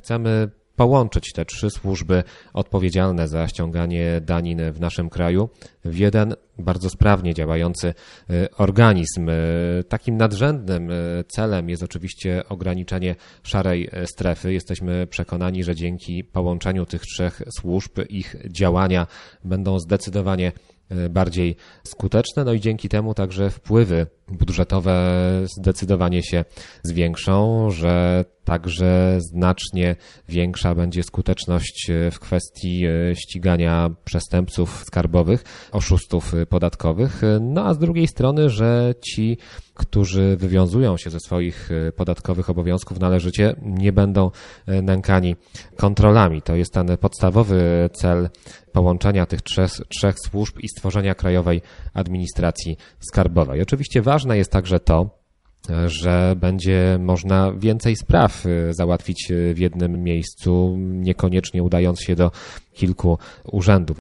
Chcemy połączyć te 3 służby odpowiedzialne za ściąganie danin w naszym kraju w jeden bardzo sprawnie działający organizm. Takim nadrzędnym celem jest oczywiście ograniczenie szarej strefy. Jesteśmy przekonani, że dzięki połączeniu tych 3 służb ich działania będą zdecydowanie bardziej skuteczne, no i dzięki temu także wpływy budżetowe zdecydowanie się zwiększą, że także znacznie większa będzie skuteczność w kwestii ścigania przestępców skarbowych, oszustów podatkowych, no a z drugiej strony, że ci, którzy wywiązują się ze swoich podatkowych obowiązków należycie, nie będą nękani kontrolami. To jest ten podstawowy cel połączenia tych 3 służb i stworzenia Krajowej Administracji Skarbowej. Oczywiście ważne jest także to, że będzie można więcej spraw załatwić w jednym miejscu, niekoniecznie udając się do kilku urzędów.